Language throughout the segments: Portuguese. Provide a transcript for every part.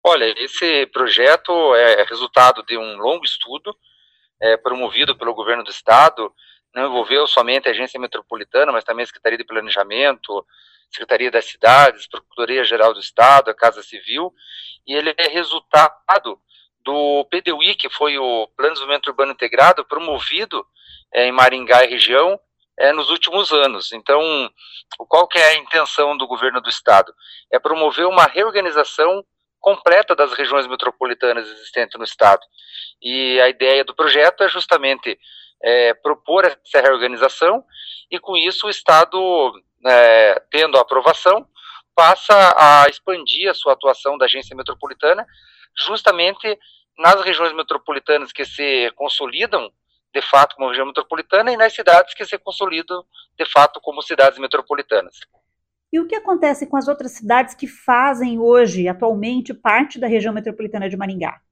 Olha, esse projeto é resultado de um longo estudo promovido pelo governo do estado. Não envolveu somente a agência metropolitana, mas também a Secretaria de Planejamento, Secretaria das Cidades, Procuradoria-Geral do Estado, a Casa Civil, e ele é resultado do PDUI, que foi o Plano de Desenvolvimento Urbano Integrado, promovido em Maringá e região nos últimos anos. Então, qual que é a intenção do governo do estado? É promover uma reorganização completa das regiões metropolitanas existentes no estado. E a ideia do projeto é justamente propor essa reorganização, e com isso o estado, tendo a aprovação, passa a expandir a sua atuação da agência metropolitana justamente nas regiões metropolitanas que se consolidam de fato como região metropolitana e nas cidades que se consolidam de fato como cidades metropolitanas. E o que acontece com as outras cidades que fazem hoje, atualmente, parte da região metropolitana de Maringá?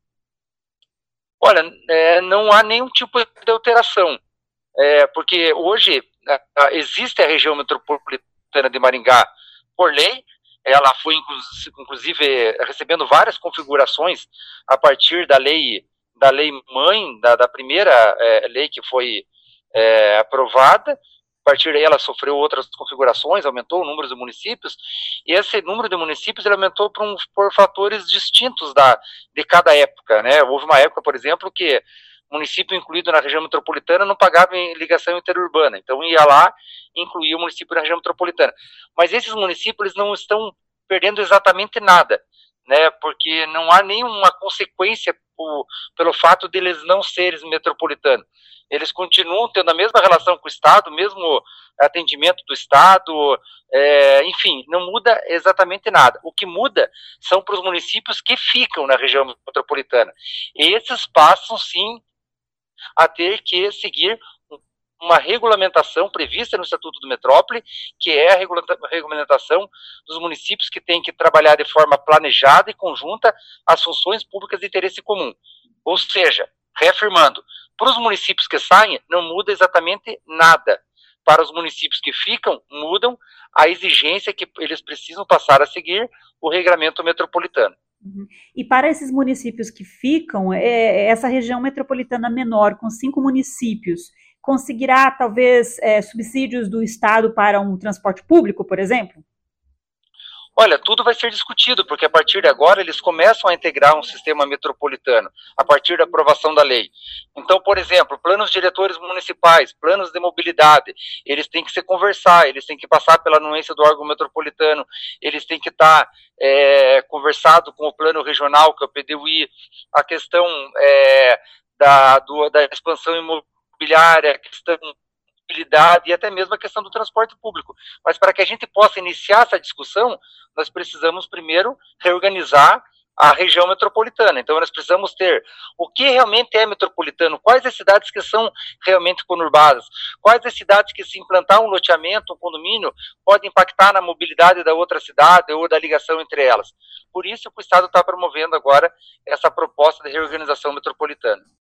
Olha, não há nenhum tipo de alteração, porque hoje existe a região metropolitana de Maringá por lei. Ela foi, inclusive, recebendo várias configurações a partir da lei mãe, da primeira lei que foi aprovada. A partir daí ela sofreu outras configurações, aumentou o número de municípios, e esse número de municípios ele aumentou por fatores distintos de cada época, né? Houve uma época, por exemplo, que município incluído na região metropolitana não pagava em ligação interurbana, então ia lá e incluía o município na região metropolitana. Mas esses municípios eles não estão perdendo exatamente nada, né? Porque não há nenhuma consequência pelo fato de eles não serem metropolitanos. Eles continuam tendo a mesma relação com o Estado, o mesmo atendimento do Estado, enfim, não muda exatamente nada. O que muda são para os municípios que ficam na região metropolitana. Esses passam, sim, a ter que seguir uma regulamentação prevista no Estatuto do Metrópole, que é a regulamentação dos municípios que têm que trabalhar de forma planejada e conjunta as funções públicas de interesse comum. Ou seja, reafirmando, para os municípios que saem, não muda exatamente nada. Para os municípios que ficam, mudam a exigência que eles precisam passar a seguir o regramento metropolitano. Uhum. E para esses municípios que ficam, essa região metropolitana menor, com 5 municípios, conseguirá, talvez, subsídios do Estado para um transporte público, por exemplo? Olha, tudo vai ser discutido, porque a partir de agora eles começam a integrar um sistema metropolitano, a partir da aprovação da lei. Então, por exemplo, planos diretores municipais, planos de mobilidade, eles têm que se conversar, eles têm que passar pela anuência do órgão metropolitano, eles têm que estar conversado com o plano regional, que é o PDUI, a questão da expansão imobiliária, a questão e até mesmo a questão do transporte público. Mas para que a gente possa iniciar essa discussão, nós precisamos primeiro reorganizar a região metropolitana. Então nós precisamos ter o que realmente é metropolitano, quais as cidades que são realmente conurbadas, quais as cidades que se implantar um loteamento, um condomínio, pode impactar na mobilidade da outra cidade ou da ligação entre elas. Por isso que o Estado está promovendo agora essa proposta de reorganização metropolitana.